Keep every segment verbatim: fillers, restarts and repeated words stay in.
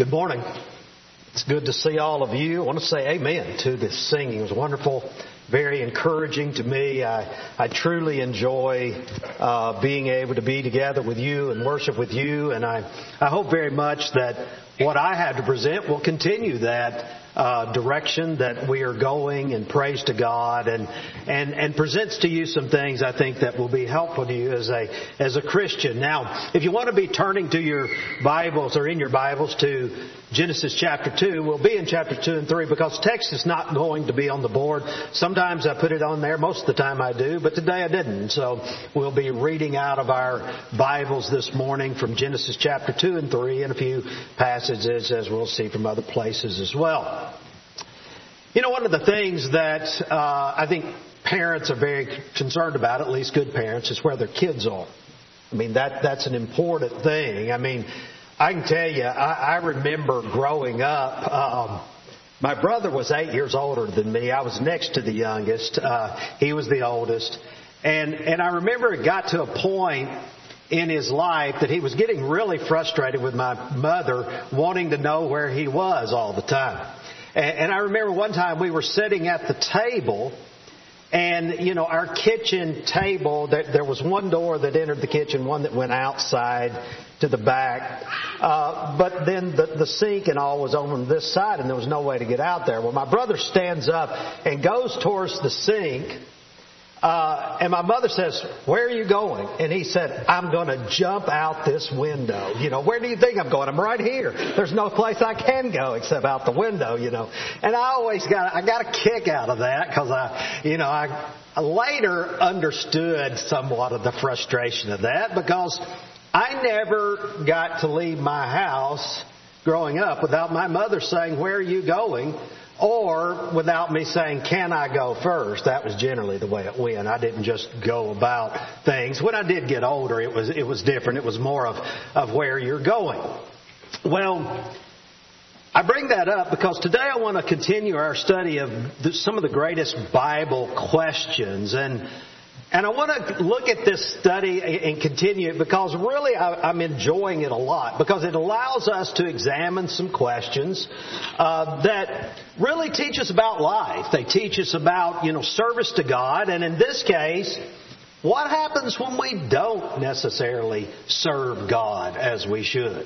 Good morning. It's good to see all of you. I want to say amen to this singing. It was wonderful, very encouraging to me. I, I truly enjoy uh, being able to be together with you and worship with you. And I, I hope very much that what I have to present will continue that uh, direction that we are going, and praise to God, and, and, and presents to you some things I think that will be helpful to you as a, as a Christian. Now, if you want to be turning to your Bibles or in your Bibles to Genesis chapter two, we'll be in chapter two and three because text is not going to be on the board. Sometimes I put it on there. Most of the time I do, but today I didn't. So we'll be reading out of our Bibles this morning from Genesis chapter two and three, and a few passages as we'll see from other places as well. You know, one of the things that uh, I think parents are very concerned about, at least good parents, is where their kids are. I mean, that that's an important thing. I mean, I can tell you, I, I remember growing up, um, my brother was eight years older than me. I was next to the youngest. Uh, he was the oldest. And, and I remember it got to a point in his life that he was getting really frustrated with my mother wanting to know where he was all the time. And, and I remember one time we were sitting at the table, and, you know, our kitchen table, there, there was one door that entered the kitchen, one that went outside to the back. Uh, but then the, the sink and all was on this side, and there was no way to get out there. Well, my brother stands up and goes towards the sink. Uh, and my mother says, "Where are you going?" And he said, "I'm going to jump out this window." You know, where do you think I'm going? I'm right here. There's no place I can go except out the window, you know. And I always got, I got a kick out of that because I, you know, I, I later understood somewhat of the frustration of that because I never got to leave my house growing up without my mother saying, "Where are you going?" Or without me saying, "Can I go first?" That was generally the way it went. I didn't just go about things. When I did get older, it was it was different. It was more of, of where you're going. Well, I bring that up because today I want to continue our study of the, some of the greatest Bible questions. And And I want to look at this study and continue it because really I'm enjoying it a lot because it allows us to examine some questions uh, that really teach us about life. They teach us about, you know, service to God. And in this case, what happens when we don't necessarily serve God as we should?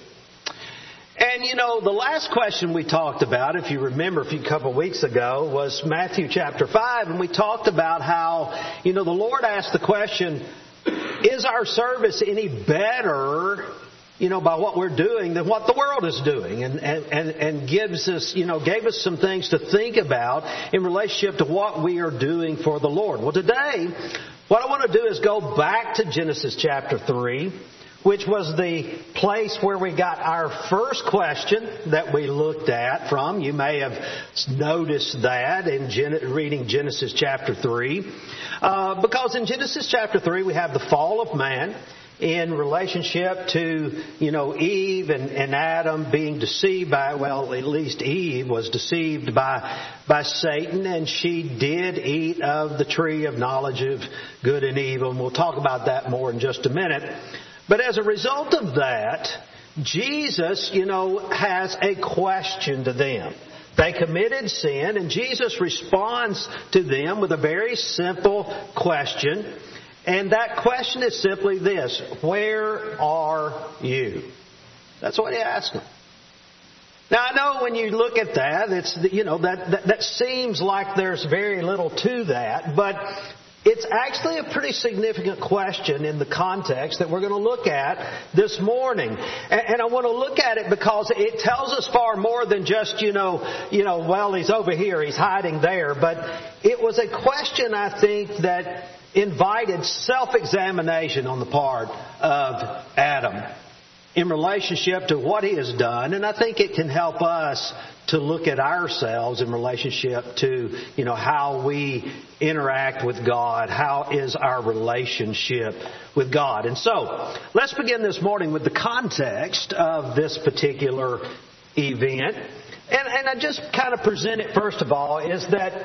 And, you know, the last question we talked about, if you remember a few couple of weeks ago, was Matthew chapter five. And we talked about how, you know, the Lord asked the question, is our service any better, you know, by what we're doing than what the world is doing? And, and, and, and gives us, you know, gave us some things to think about in relationship to what we are doing for the Lord. Well, today, what I want to do is go back to Genesis chapter three, which was the place where we got our first question that we looked at from. You may have noticed that in Gen- reading Genesis chapter three. Uh, because in Genesis chapter three, we have the fall of man in relationship to, you know, Eve and, and Adam being deceived by, well, at least Eve was deceived by, by Satan, and she did eat of the tree of knowledge of good and evil. And we'll talk about that more in just a minute. But as a result of that, Jesus, you know, has a question to them. They committed sin, and Jesus responds to them with a very simple question. And that question is simply this: where are you? That's what he asked them. Now, I know when you look at that, it's, you know, that, that, that seems like there's very little to that, but it's actually a pretty significant question in the context that we're going to look at this morning. And, and I want to look at it because it tells us far more than just, you know, you know, well, he's over here, he's hiding there. But it was a question, I think, that invited self-examination on the part of Adam in relationship to what he has done. And I think it can help us to look at ourselves in relationship to, you know, how we interact with God. How is our relationship with God? And so, let's begin this morning with the context of this particular event. And, and I just kind of present it, first of all, is that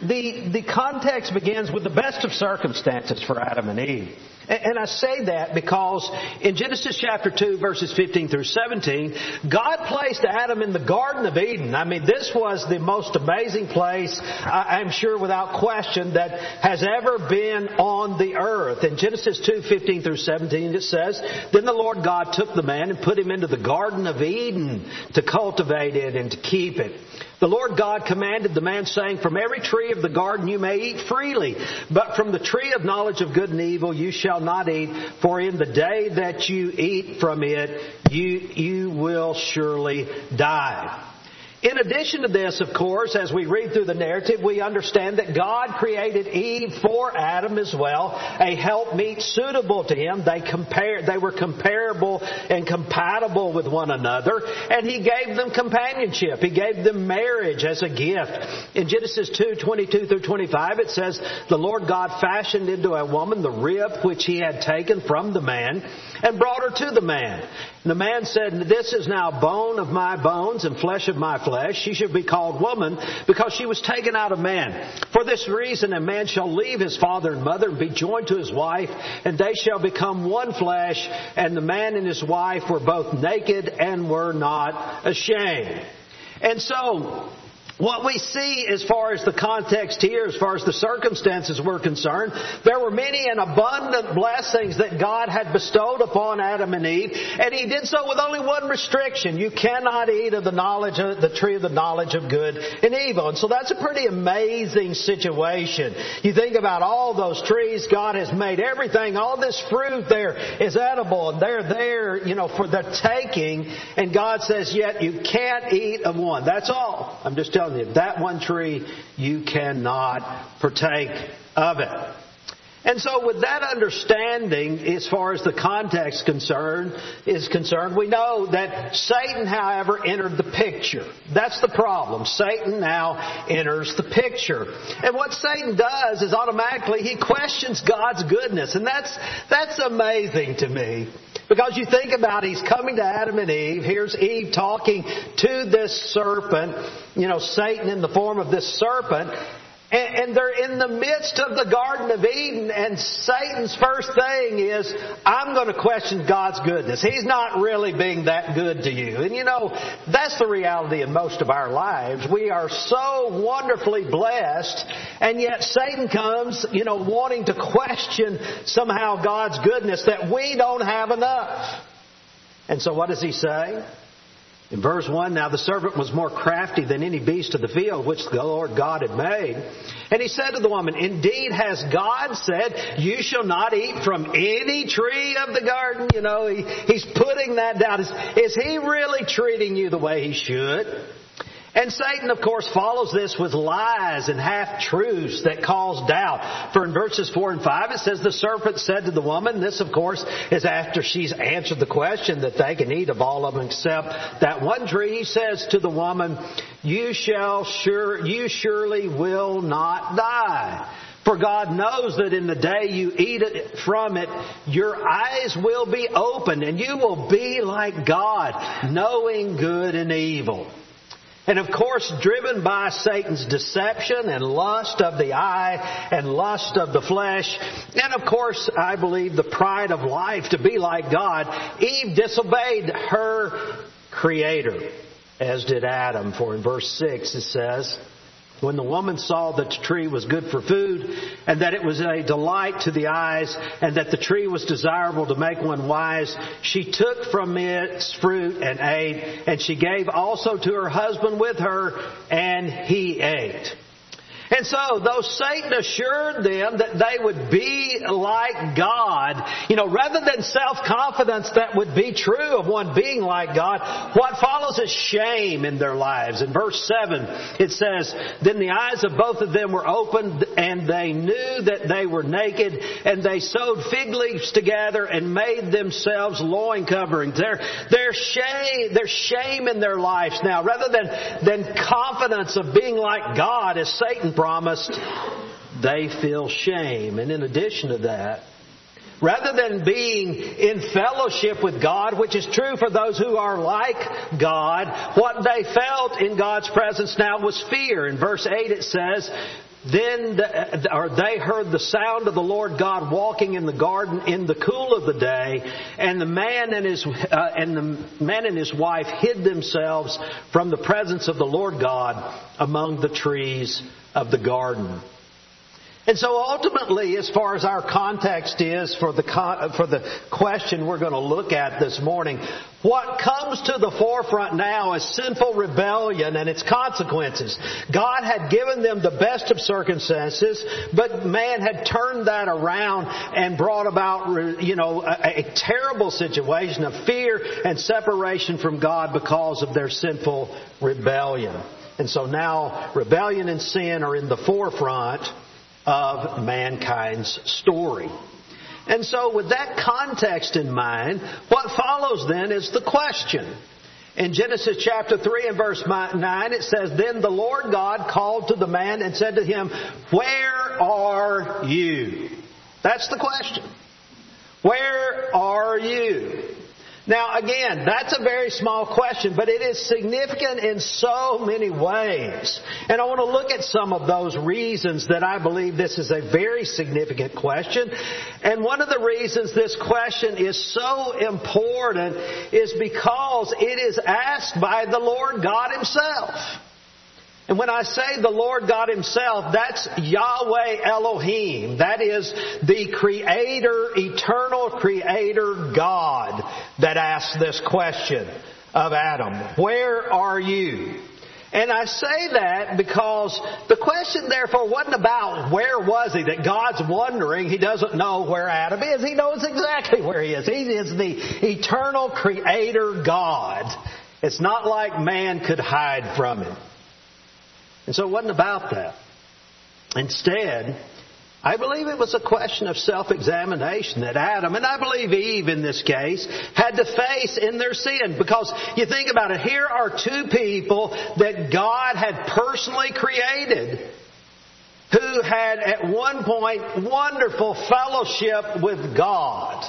the, the context begins with the best of circumstances for Adam and Eve. And I say that because in Genesis chapter two, verses fifteen through seventeen, God placed Adam in the Garden of Eden. I mean, this was the most amazing place, I'm sure without question, that has ever been on the earth. In Genesis two, fifteen through seventeen, it says, "Then the Lord God took the man and put him into the Garden of Eden to cultivate it and to keep it. The Lord God commanded the man, saying, 'From every tree of the garden you may eat freely, but from the tree of knowledge of good and evil you shall not eat, for in the day that you eat from it, you, you will surely die.'" In addition to this, of course, as we read through the narrative, we understand that God created Eve for Adam as well, a helpmeet suitable to him. They compare, they were comparable and compatible with one another, and He gave them companionship. He gave them marriage as a gift. In Genesis two, twenty-two through twenty-five, it says, "The Lord God fashioned into a woman the rib which He had taken from the man, and brought her to the man. And the man said, 'This is now bone of my bones and flesh of my flesh. She should be called woman, because she was taken out of man. For this reason a man shall leave his father and mother and be joined to his wife, and they shall become one flesh. And the man and his wife were both naked and were not ashamed.'" And so, what we see as far as the context here, as far as the circumstances were concerned, there were many and abundant blessings that God had bestowed upon Adam and Eve, and He did so with only one restriction: you cannot eat of the knowledge of the tree of the knowledge of good and evil. And so that's a pretty amazing situation. You think about all those trees, God has made everything, all this fruit there is edible, and they're there, you know, for the taking, and God says, yet you can't eat of one. That's all. I'm just telling you, that one tree, you cannot partake of it. And so with that understanding, as far as the context concerned is concerned, we know that Satan, however, entered the picture. That's the problem. Satan now enters the picture. And what Satan does is automatically he questions God's goodness. And that's, that's amazing to me. Because you think about, he's coming to Adam and Eve. Here's Eve talking to this serpent, you know, Satan in the form of this serpent. And, and they're in the midst of the Garden of Eden, and Satan's first thing is, I'm going to question God's goodness. He's not really being that good to you. And you know, that's the reality in most of our lives. We are so wonderfully blessed, and yet Satan comes, you know, wanting to question somehow God's goodness, that we don't have enough. And so what does he say? In verse one, "Now the serpent was more crafty than any beast of the field which the Lord God had made. And he said to the woman, 'Indeed has God said, you shall not eat from any tree of the garden?'" You know, he, he's putting that down. Is, is he really treating you the way he should? And Satan, of course, follows this with lies and half-truths that cause doubt. For in verses four and five, it says, "The serpent said to the woman," this, of course, is after she's answered the question that they can eat of all of them except that one tree. He says to the woman, "You shall sure, you surely will not die. For God knows that in the day you eat it from it, your eyes will be opened, and you will be like God, knowing good and evil." And of course, driven by Satan's deception and lust of the eye and lust of the flesh, and of course, I believe the pride of life to be like God, Eve disobeyed her Creator, as did Adam. For in verse six it says, "When the woman saw that the tree was good for food, and that it was a delight to the eyes, and that the tree was desirable to make one wise, she took from its fruit and ate, and she gave also to her husband with her, and he ate." And so, though Satan assured them that they would be like God, you know, rather than self-confidence that would be true of one being like God, what follows is shame in their lives. In verse seven, it says, "Then the eyes of both of them were opened, and they knew that they were naked, and they sewed fig leaves together and made themselves loin coverings." Their, their shame, there's shame in their lives now. Rather than, than confidence of being like God, as Satan promised, they feel shame. And in addition to that, rather than being in fellowship with God, which is true for those who are like God, what they felt in God's presence now was fear. In verse eight it says, then the, or they heard the sound of the Lord God walking in the garden in the cool of the day, and the man and his uh, and the man and his wife hid themselves from the presence of the Lord God among the trees of the garden. And so ultimately, as far as our context is for the for the question we're going to look at this morning, what comes to the forefront now is sinful rebellion and its consequences. God had given them the best of circumstances, but man had turned that around and brought about, you know, a, a terrible situation of fear and separation from God because of their sinful rebellion. And so now rebellion and sin are in the forefront of mankind's story. And so with that context in mind, what follows then is the question. In Genesis chapter three and verse nine it says, "Then the Lord God called to the man and said to him, 'Where are you?'" That's the question. Where are you? Now again, that's a very small question, but it is significant in so many ways. And I want to look at some of those reasons that I believe this is a very significant question. And one of the reasons this question is so important is because it is asked by the Lord God Himself. And when I say the Lord God Himself, that's Yahweh Elohim. That is the Creator, eternal Creator God that asks this question of Adam. Where are you? And I say that because the question therefore wasn't about where was he, that God's wondering. He doesn't know where Adam is. He knows exactly where he is. He is the eternal Creator God. It's not like man could hide from Him. And so it wasn't about that. Instead, I believe it was a question of self-examination that Adam, and I believe Eve in this case, had to face in their sin. Because you think about it, here are two people that God had personally created who had at one point wonderful fellowship with God.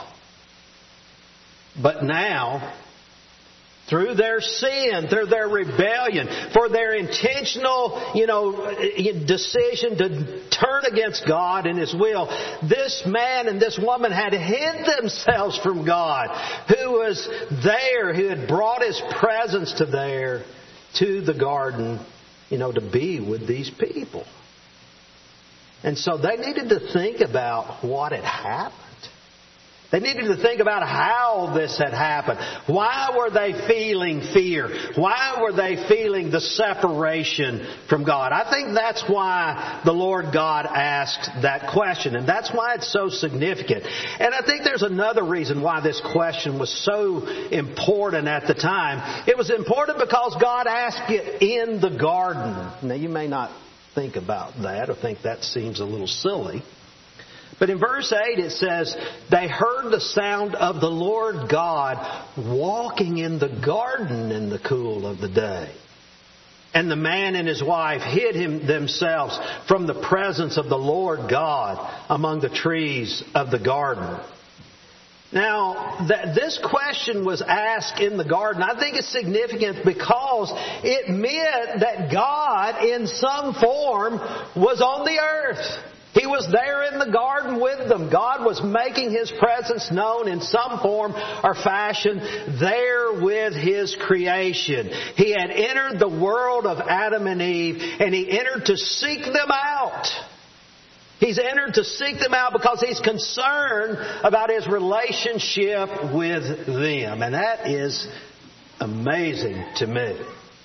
But now, through their sin, through their rebellion, for their intentional, you know, decision to turn against God and His will, this man and this woman had hid themselves from God, who was there, who had brought His presence to there, to the garden, you know, to be with these people. And so they needed to think about what had happened. They needed to think about how this had happened. Why were they feeling fear? Why were they feeling the separation from God? I think that's why the Lord God asked that question. And that's why it's so significant. And I think there's another reason why this question was so important at the time. It was important because God asked it in the garden. Now you may not think about that or think that seems a little silly. But in verse eight it says, "They heard the sound of the Lord God walking in the garden in the cool of the day. And the man and his wife hid him themselves from the presence of the Lord God among the trees of the garden." Now, th- this question was asked in the garden. I think it's significant because it meant that God in some form was on the earth. He was there in the garden with them. God was making His presence known in some form or fashion there with His creation. He had entered the world of Adam and Eve, and He entered to seek them out. He's entered to seek them out because He's concerned about His relationship with them. And that is amazing to me.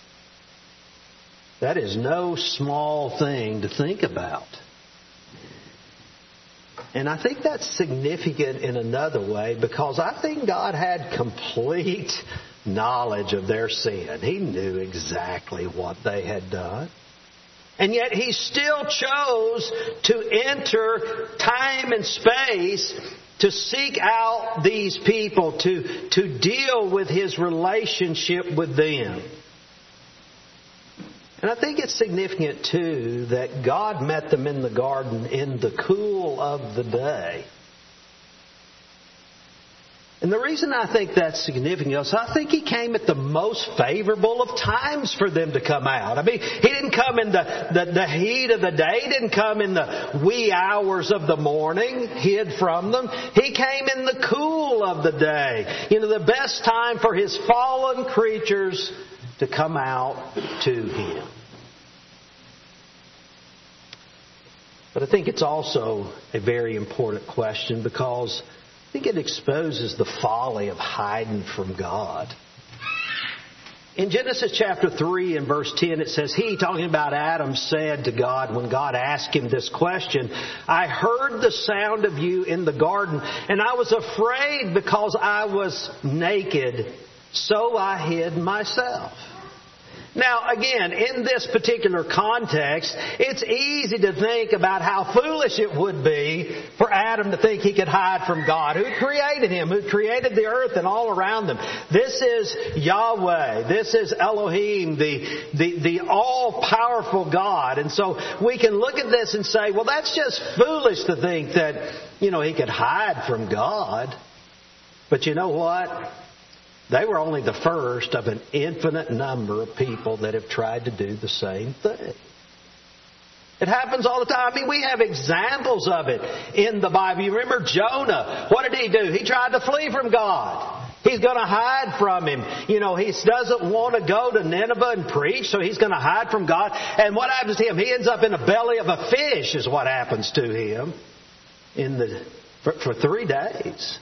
That is no small thing to think about. And I think that's significant in another way because I think God had complete knowledge of their sin. He knew exactly what they had done. And yet He still chose to enter time and space to seek out these people, to, to deal with His relationship with them. And I think it's significant, too, that God met them in the garden in the cool of the day. And the reason I think that's significant is I think He came at the most favorable of times for them to come out. I mean, He didn't come in the, the, the heat of the day. He didn't come in the wee hours of the morning, hid from them. He came in the cool of the day. You know, the best time for His fallen creatures to come out to Him. But I think it's also a very important question because I think it exposes the folly of hiding from God. In Genesis chapter three and verse ten, it says, He, talking about Adam, said to God when God asked him this question, I heard the sound of you in the garden, and I was afraid because I was naked, so I hid myself. Now, again, in this particular context, it's easy to think about how foolish it would be for Adam to think he could hide from God, who created him, who created the earth and all around them. This is Yahweh. This is Elohim, the, the, the all-powerful God. And so we can look at this and say, well, that's just foolish to think that, you know, he could hide from God. But you know what? They were only the first of an infinite number of people that have tried to do the same thing. It happens all the time. I mean, we have examples of it in the Bible. You remember Jonah. What did he do? He tried to flee from God. He's going to hide from Him. You know, he doesn't want to go to Nineveh and preach, so he's going to hide from God. And what happens to him? He ends up in the belly of a fish is what happens to him in the for, for three days.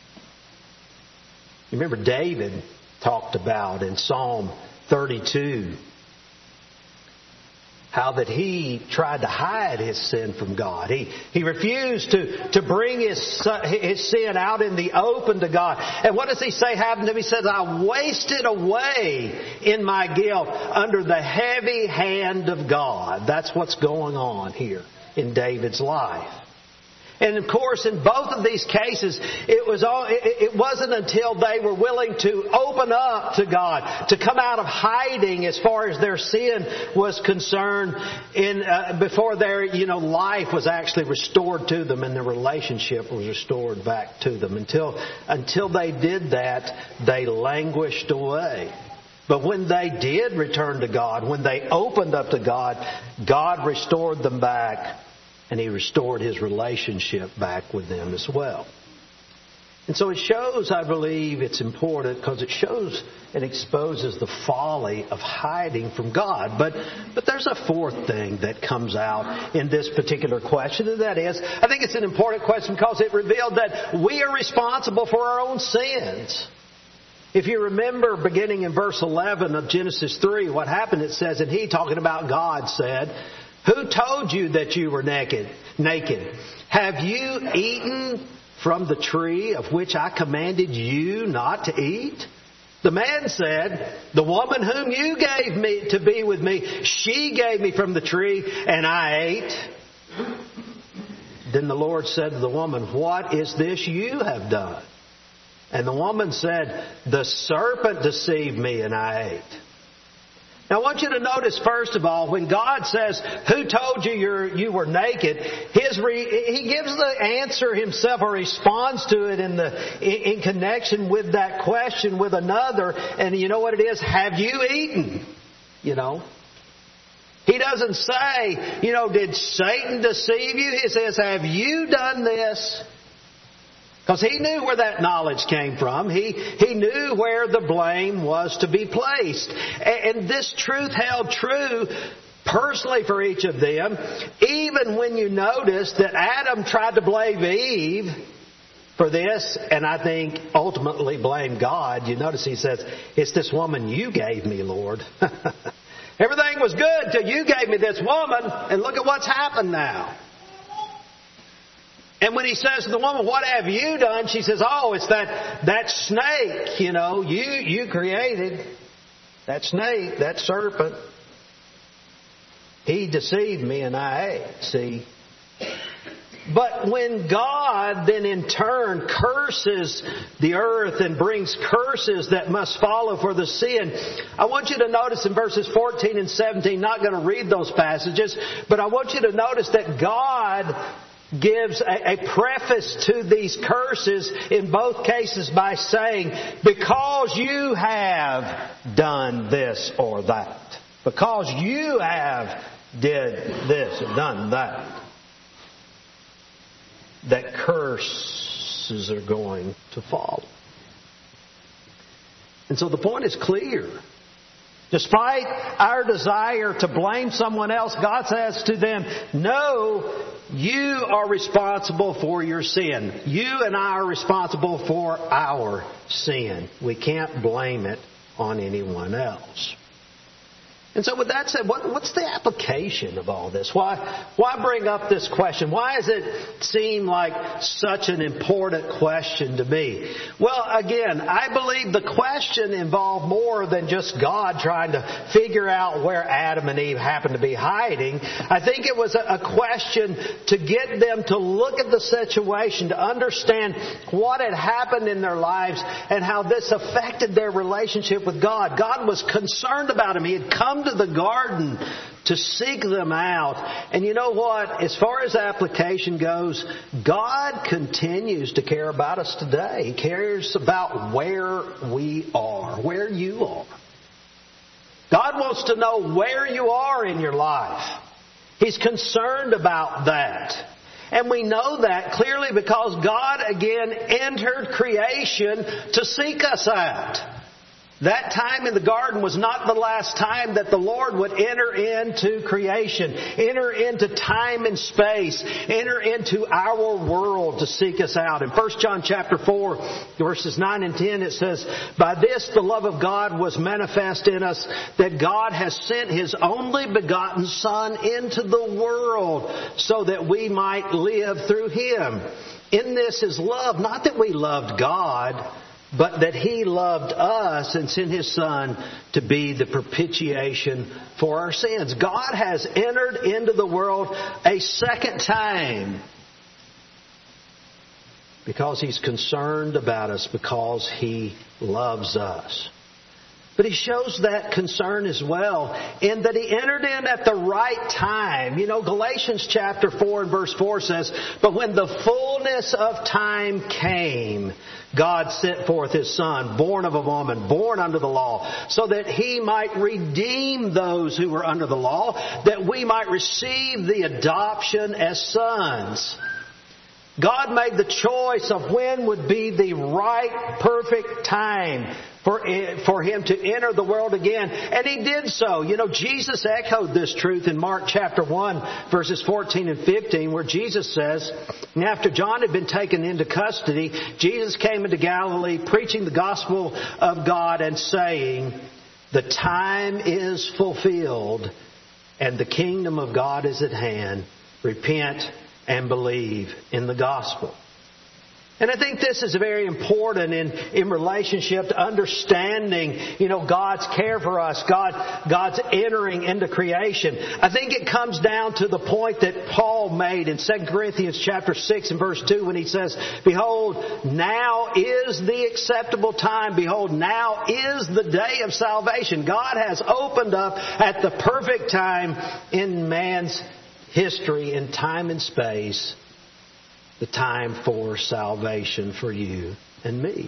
You remember David talked about in Psalm thirty-two how that he tried to hide his sin from God. He he refused to, to bring his, his sin out in the open to God. And what does he say happened to him? He says, I wasted away in my guilt under the heavy hand of God. That's what's going on here in David's life. And of course, in both of these cases, it was all, it, it wasn't until they were willing to open up to God, to come out of hiding as far as their sin was concerned, in uh, before their you know life was actually restored to them and their relationship was restored back to them. Until until they did that, they languished away. But when they did return to God, when they opened up to God, God restored them back. And He restored His relationship back with them as well. And so it shows, I believe, it's important because it shows and exposes the folly of hiding from God. But but there's a fourth thing that comes out in this particular question, and that is, I think it's an important question because it revealed that we are responsible for our own sins. If you remember, beginning in verse eleven of Genesis three, what happened, it says, and He, talking about God, said, Who told you that you were naked? Naked. Have you eaten from the tree of which I commanded you not to eat? The man said, The woman whom you gave me to be with me, she gave me from the tree, and I ate. Then the Lord said to the woman, What is this you have done? And the woman said, The serpent deceived me, and I ate. Now I want you to notice, first of all, when God says, Who told you you're, you were naked? His re, He gives the answer Himself, or responds to it in, the, in, in connection with that question with another. And you know what it is? Have you eaten? You know. He doesn't say, you know, did Satan deceive you? He says, have you done this? Because he knew where that knowledge came from. He he knew where the blame was to be placed. And, and this truth held true personally for each of them. Even when you notice that Adam tried to blame Eve for this, and I think ultimately blame God. You notice he says, it's this woman you gave me, Lord. Everything was good till you gave me this woman, and look at what's happened now. And when he says to the woman, what have you done? She says, oh, it's that, that snake, you know, you, you created. That snake, that serpent. He deceived me and I ate, see. But when God then in turn curses the earth and brings curses that must follow for the sin, I want you to notice in verses fourteen and seventeen, not going to read those passages, but I want you to notice that God gives a, a preface to these curses in both cases by saying, because you have done this or that. Because you have did this or done that. That curses are going to follow. And so the point is clear. Despite our desire to blame someone else, God says to them, no, you are responsible for your sin. You and I are responsible for our sin. We can't blame it on anyone else. And so with that said, what, what's the application of all this? Why, why bring up this question? Why does it seem like such an important question to me? Well, again, I believe the question involved more than just God trying to figure out where Adam and Eve happened to be hiding. I think it was a, a question to get them to look at the situation, to understand what had happened in their lives and how this affected their relationship with God. God was concerned about them. He had come to the garden to seek them out. And you know what? As far as application goes, God continues to care about us today. He cares about where we are, where you are. God wants to know where you are in your life. He's concerned about that. And we know that clearly because God again entered creation to seek us out. That time in the garden was not the last time that the Lord would enter into creation, enter into time and space, enter into our world to seek us out. In First John chapter four, verses nine and ten, it says, by this the love of God was manifest in us, that God has sent His only begotten Son into the world so that we might live through Him. In this is love, not that we loved God, but that He loved us and sent His Son to be the propitiation for our sins. God has entered into the world a second time because He's concerned about us, because He loves us. But He shows that concern as well in that He entered in at the right time. You know, Galatians chapter four and verse four says, but when the fullness of time came, God sent forth His Son, born of a woman, born under the law, so that He might redeem those who were under the law, that we might receive the adoption as sons. God made the choice of when would be the right, perfect time for, for Him to enter the world again. And He did so. You know, Jesus echoed this truth in Mark chapter one, verses fourteen and fifteen, where Jesus says, and after John had been taken into custody, Jesus came into Galilee preaching the gospel of God and saying, the time is fulfilled and the kingdom of God is at hand. Repent and believe in the gospel. And I think this is very important in, in relationship to understanding, you know, God's care for us, God, God's entering into creation. I think it comes down to the point that Paul made in Second Corinthians chapter six and verse two when he says, behold, now is the acceptable time. Behold, now is the day of salvation. God has opened up at the perfect time in man's history, in time and space, the time for salvation for you and me.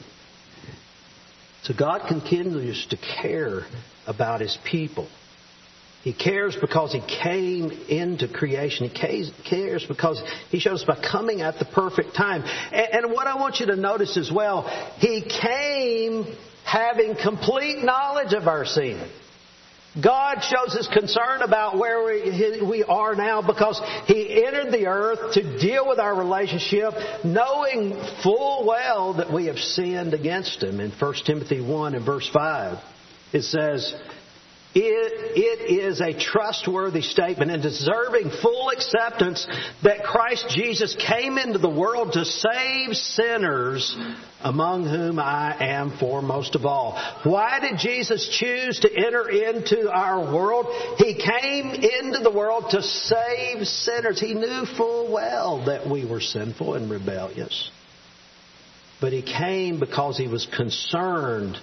So God continues to care about His people. He cares because He came into creation. He cares because He shows by coming at the perfect time. And what I want you to notice as well, He came having complete knowledge of our sin. God shows His concern about where we, we are now because He entered the earth to deal with our relationship, knowing full well that we have sinned against Him. In First Timothy one and verse five, it says, It, it is a trustworthy statement and deserving full acceptance that Christ Jesus came into the world to save sinners, among whom I am foremost of all. Why did Jesus choose to enter into our world? He came into the world to save sinners. He knew full well that we were sinful and rebellious. But He came because He was concerned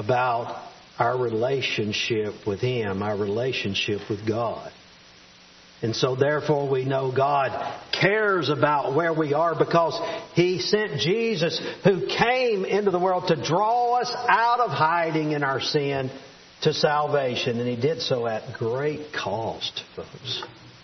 about our relationship with Him, our relationship with God. And so therefore we know God cares about where we are because He sent Jesus who came into the world to draw us out of hiding in our sin to salvation. And He did so at great cost, folks.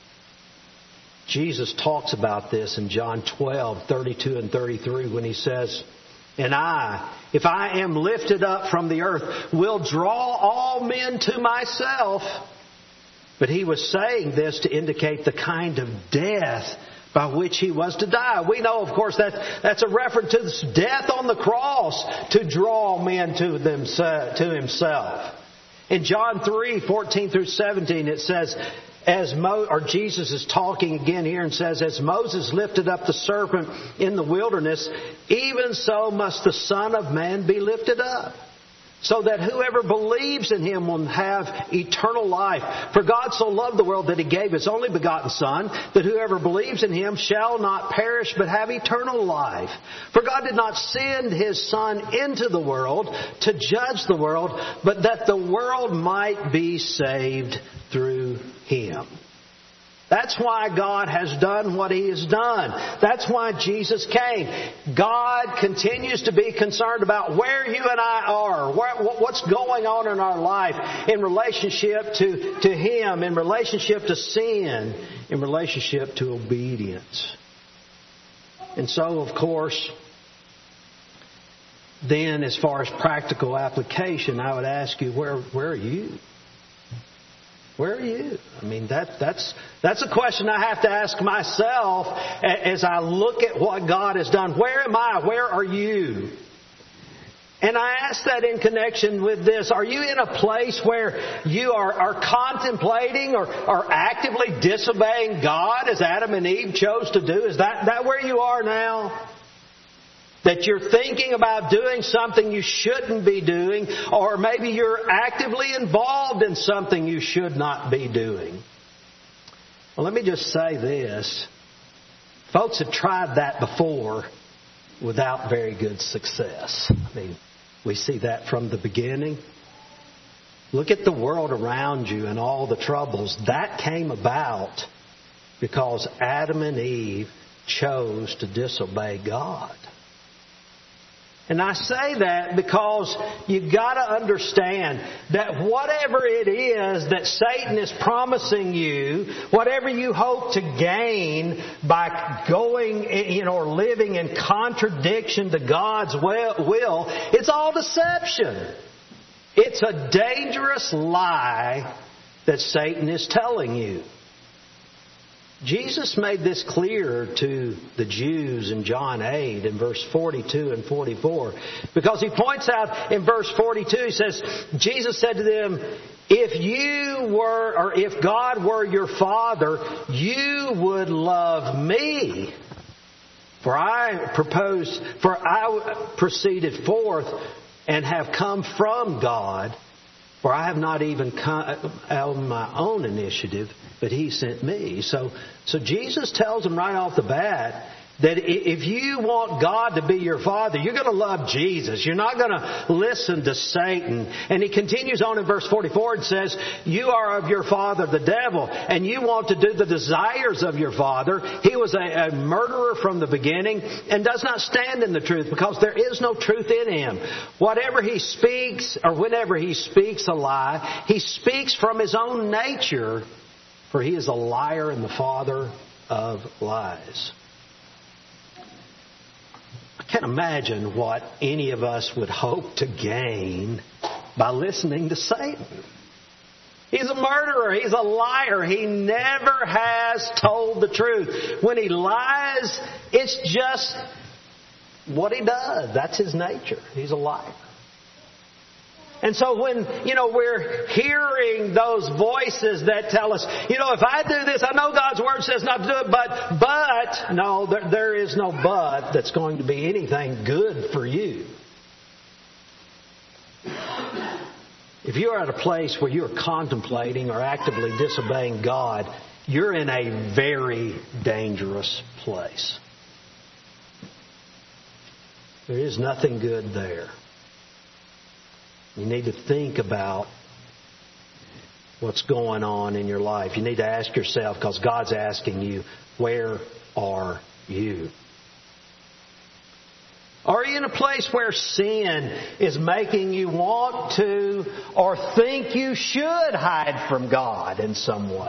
Jesus talks about this in John twelve, thirty-two and thirty-three when He says, "And I, if I am lifted up from the earth, will draw all men to myself." But He was saying this to indicate the kind of death by which He was to die. We know, of course, that that's a reference to this death on the cross to draw men to themselves, to Himself. In John three, fourteen through seventeen, it says, as Mo, or Jesus is talking again here and says, "As Moses lifted up the serpent in the wilderness, even so must the Son of Man be lifted up, so that whoever believes in Him will have eternal life. For God so loved the world that He gave His only begotten Son, that whoever believes in Him shall not perish but have eternal life. For God did not send His Son into the world to judge the world, but that the world might be saved through Him." That's why God has done what He has done. That's why Jesus came. God continues to be concerned about where you and I are, where, what's going on in our life in relationship to, to Him, in relationship to sin, in relationship to obedience. And so, of course, then as far as practical application, I would ask you, where, where are you? Where are you? I mean, that, that's that's a question I have to ask myself as I look at what God has done. Where am I? Where are you? And I ask that in connection with this. Are you in a place where you are, are contemplating or are actively disobeying God as Adam and Eve chose to do? Is that, that where you are now? That you're thinking about doing something you shouldn't be doing, or maybe you're actively involved in something you should not be doing. Well, let me just say this. Folks have tried that before without very good success. I mean, we see that from the beginning. Look at the world around you and all the troubles. That came about because Adam and Eve chose to disobey God. And I say that because you've got to understand that whatever it is that Satan is promising you, whatever you hope to gain by going, you know, or living in contradiction to God's will, it's all deception. It's a dangerous lie that Satan is telling you. Jesus made this clear to the Jews in John eight in verse forty-two and forty-four. Because He points out in verse forty-two, He says, Jesus said to them, "If you were, or if God were your Father, you would love me. For I proposed, for I proceeded forth and have come from God. For I have not even come on my own initiative, but He sent me." So, so Jesus tells them right off the bat that if you want God to be your Father, you're going to love Jesus. You're not going to listen to Satan. And He continues on in verse forty-four and says, "You are of your father the devil, and you want to do the desires of your father. He was a, a murderer from the beginning and does not stand in the truth, because there is no truth in him. Whatever he speaks, or whenever he speaks a lie, he speaks from his own nature, for he is a liar and the father of lies." I can't imagine what any of us would hope to gain by listening to Satan. He's a murderer. He's a liar. He never has told the truth. When he lies, it's just what he does. That's his nature. He's a liar. And so when, you know, we're hearing those voices that tell us, you know, if I do this, I know God's Word says not to do it, but, but, no, there, there is no but that's going to be anything good for you. If you're at a place where you're contemplating or actively disobeying God, you're in a very dangerous place. There is nothing good there. You need to think about what's going on in your life. You need to ask yourself, because God's asking you, where are you? Are you in a place where sin is making you want to or think you should hide from God in some way?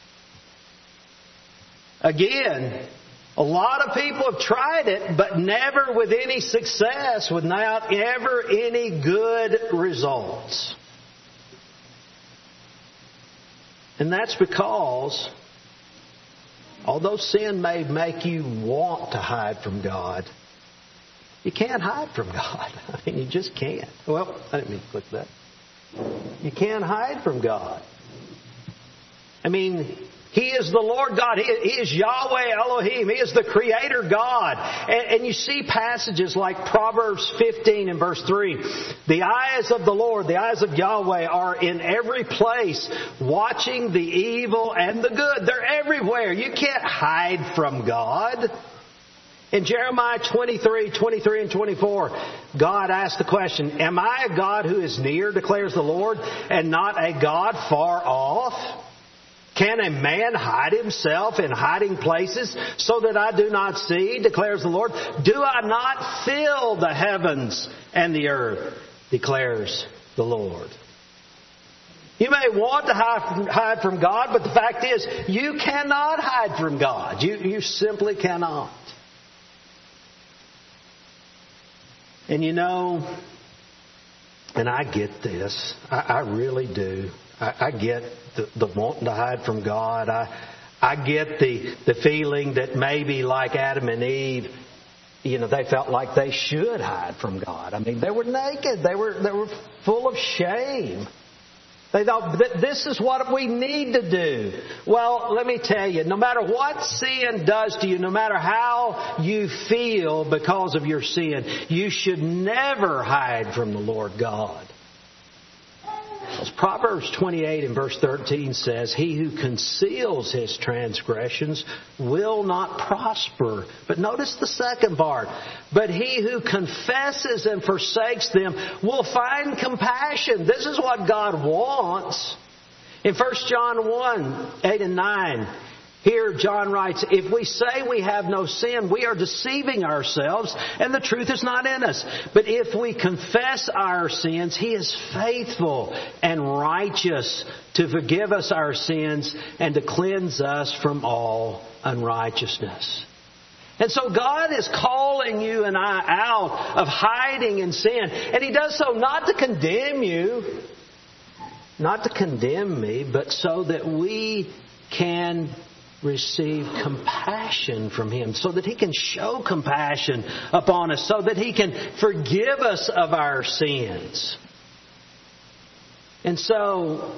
Again, a lot of people have tried it, but never with any success, without ever any good results. And that's because, although sin may make you want to hide from God, you can't hide from God. I mean, you just can't. Well, I didn't mean to click that. You can't hide from God. I mean, He is the Lord God. He is Yahweh Elohim. He is the Creator God. And, and you see passages like Proverbs fifteen and verse three. The eyes of the Lord, the eyes of Yahweh are in every place, watching the evil and the good. They're everywhere. You can't hide from God. In Jeremiah twenty-three, twenty-three and twenty-four, God asked the question, am I a God who is near, declares the Lord, and not a God far off? Can a man hide himself in hiding places so that I do not see, declares the Lord? Do I not fill the heavens and the earth, declares the Lord? You may want to hide from God, but the fact is, you cannot hide from God. You, you simply cannot. And you know, and I get this. I, I really do. I, I get the, the wanting to hide from God. I, I get the, the feeling that maybe like Adam and Eve, you know, they felt like they should hide from God. I mean, they were naked. They were, they were full of shame. They thought, this is what we need to do. Well, let me tell you, no matter what sin does to you, no matter how you feel because of your sin, you should never hide from the Lord God. As Proverbs twenty-eight and verse thirteen says, he who conceals his transgressions will not prosper. But notice the second part. But he who confesses and forsakes them will find compassion. This is what God wants. In First John one, eight and nine, here John writes, if we say we have no sin, we are deceiving ourselves, and the truth is not in us. But if we confess our sins, He is faithful and righteous to forgive us our sins and to cleanse us from all unrighteousness. And so God is calling you and I out of hiding in sin. And He does so not to condemn you, not to condemn me, but so that we can receive compassion from Him, so that He can show compassion upon us, so that He can forgive us of our sins. And so,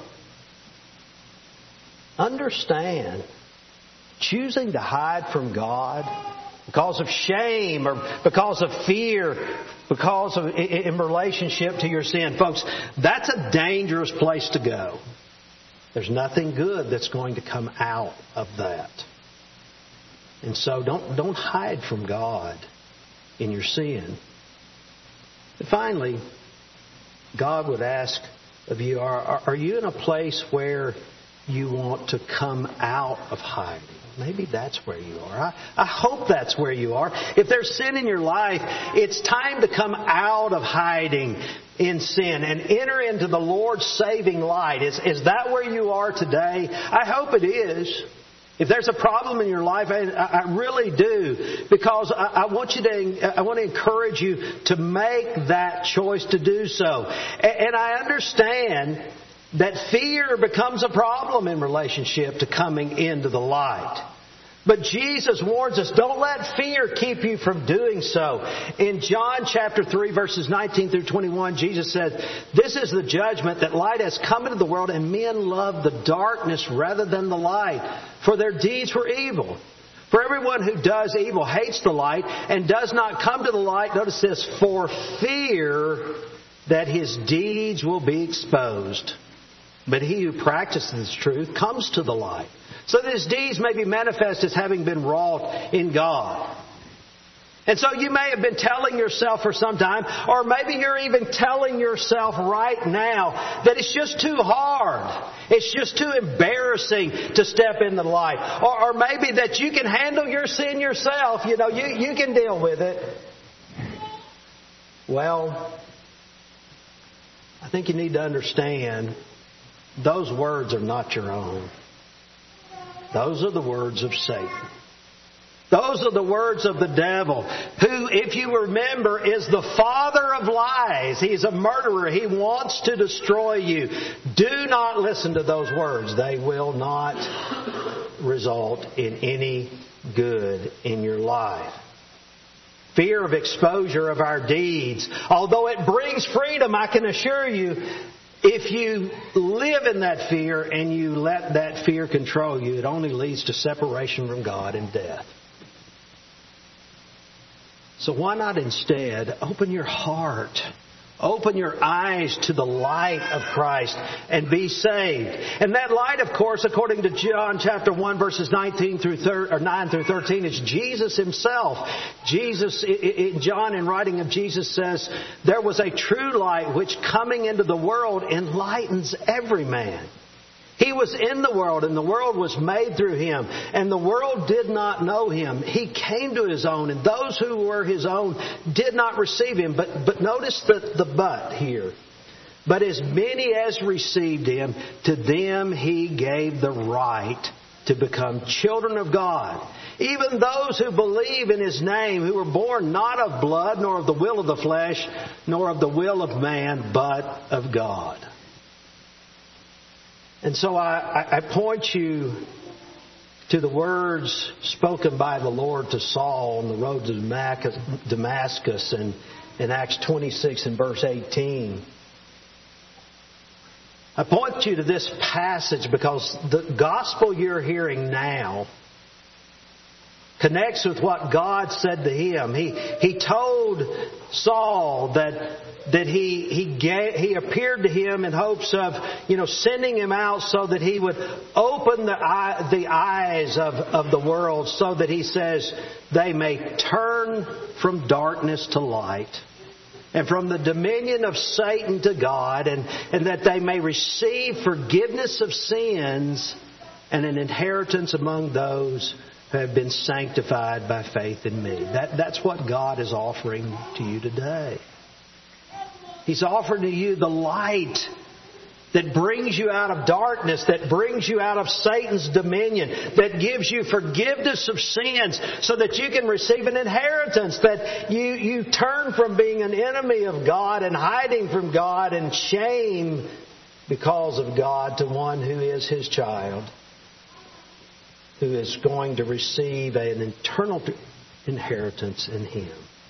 understand, choosing to hide from God because of shame or because of fear, because of in relationship to your sin, folks, that's a dangerous place to go. There's nothing good that's going to come out of that. And so don't don't hide from God in your sin. And finally, God would ask of you, are, are you in a place where you want to come out of hiding? Maybe that's where you are. I, I hope that's where you are. If there's sin in your life, it's time to come out of hiding in sin and enter into the Lord's saving light. Is, is that where you are today? I hope it is. If there's a problem in your life, I, I really do, because I, I want you to, I want to encourage you to make that choice to do so. And, and I understand that fear becomes a problem in relationship to coming into the light. But Jesus warns us, don't let fear keep you from doing so. In John chapter three, verses nineteen through twenty-one, Jesus said, this is the judgment, that light has come into the world, and men love the darkness rather than the light, for their deeds were evil. For everyone who does evil hates the light and does not come to the light, notice this, for fear that his deeds will be exposed. But he who practices truth comes to the light, so that his deeds may be manifest as having been wrought in God. And so you may have been telling yourself for some time, or maybe you're even telling yourself right now, that it's just too hard. It's just too embarrassing to step into the light. Or, or maybe that you can handle your sin yourself. You know, you, you can deal with it. Well, I think you need to understand those words are not your own. Those are the words of Satan. Those are the words of the devil, who, if you remember, is the father of lies. He's a murderer. He wants to destroy you. Do not listen to those words. They will not result in any good in your life. Fear of exposure of our deeds, although it brings freedom, I can assure you, if you live in that fear and you let that fear control you, it only leads to separation from God and death. So why not instead open your heart, open your eyes to the light of Christ and be saved. And that light, of course, according to John chapter one, verses nineteen through thir- or nine through thirteen, is Jesus Himself. Jesus, in John, in writing of Jesus, says, "There was a true light which coming into the world enlightens every man. He was in the world, and the world was made through Him, and the world did not know Him. He came to His own, and those who were His own did not receive Him." But, but notice the, the but here. "But as many as received Him, to them He gave the right to become children of God. Even those who believe in His name, who were born not of blood, nor of the will of the flesh, nor of the will of man, but of God." And so I, I point you to the words spoken by the Lord to Saul on the road to Damascus in, in Acts twenty-six and verse eighteen. I point you to this passage because the gospel you're hearing now connects with what God said to him. He he told Saul that that he he gave, he appeared to him in hopes of, you know, sending him out so that he would open the eye, the eyes of, of the world, so that he says they may turn from darkness to light, and from the dominion of Satan to God, and, and that they may receive forgiveness of sins and an inheritance among those who have been sanctified by faith in me. That, that's what God is offering to you today. He's offering to you the light that brings you out of darkness, that brings you out of Satan's dominion, that gives you forgiveness of sins so that you can receive an inheritance, that you, you turn from being an enemy of God and hiding from God and shame because of God to one who is His child, who is going to receive an eternal inheritance in Him.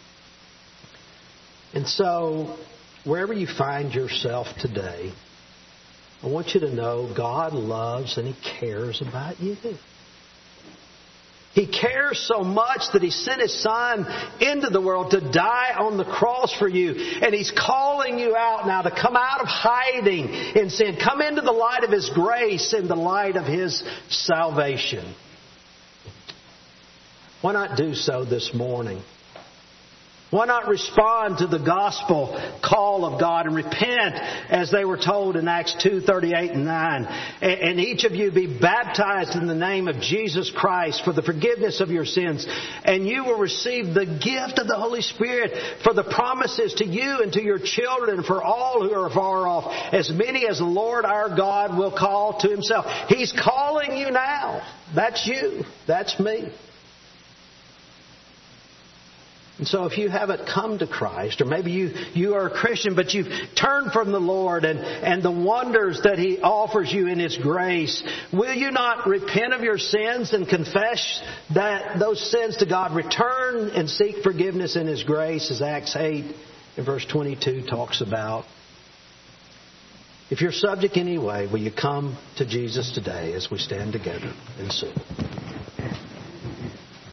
And so, wherever you find yourself today, I want you to know God loves and He cares about you. He cares so much that He sent His Son into the world to die on the cross for you. And He's calling you out now to come out of hiding in sin. Come into the light of His grace and the light of His salvation. Why not do so this morning? Why not respond to the gospel call of God and repent as they were told in Acts two, thirty-eight and nine. And each of you be baptized in the name of Jesus Christ for the forgiveness of your sins. And you will receive the gift of the Holy Spirit, for the promises to you and to your children and for all who are far off, as many as the Lord our God will call to Himself. He's calling you now. That's you. That's me. And so if you haven't come to Christ, or maybe you, you are a Christian, but you've turned from the Lord and, and the wonders that He offers you in His grace, will you not repent of your sins and confess that those sins to God? Return and seek forgiveness in His grace, as Acts eight and verse twenty-two talks about. If you're subject anyway, will you come to Jesus today as we stand together and sing?